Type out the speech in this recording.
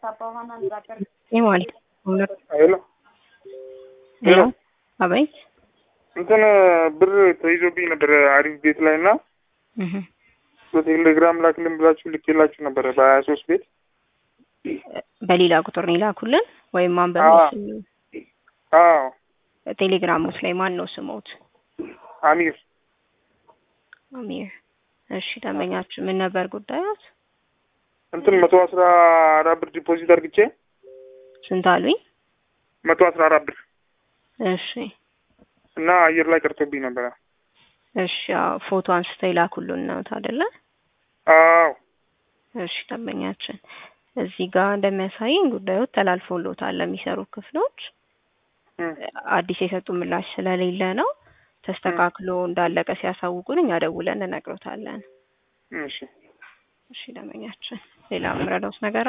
ማለት ሄሎ ሄሎ አቤት እንትን ብር ተይዞብኝ ነበር አሪፍ ቤት ላይና በቴሌግራም ላክልን ብላችሁ ልኬላችሁ ነበር በ23 ቤት በሌላ ቁጥር ነው ላኩልን ወይም ማንበብ ነው? አዎ ቴሌግራም ላይ ማን ነው ስሞት? አሚር። እሺ ደንበኛችሁ ምን ነበር ጉዳዮት? እንትን 114 ብር ዲፖዚት አድርግቼ ስንት አሉኝ? 114 ብር። እሺ እና አየር ላይ ቀርቶብኝ ነበር። እሺ ፎቶ አንስተው ይላኩልን ነው አይደለ? አዎ እሺ ደንበኛችን እዚህ ጋር እንደሚያሳየን ጉዳዩ ተላልፎሎታል ለሚሰሩ ክፍሎች አዲስ የሰጡ ምላሽ ስለሌለ ነው። ተስተካክሎ እንዳለቀ ሲያሳውቁን እኛ ደውለን እንነግሮታለን። እሺ እሺ ደንበኛችን ሌላ ምረዳውስ ነገር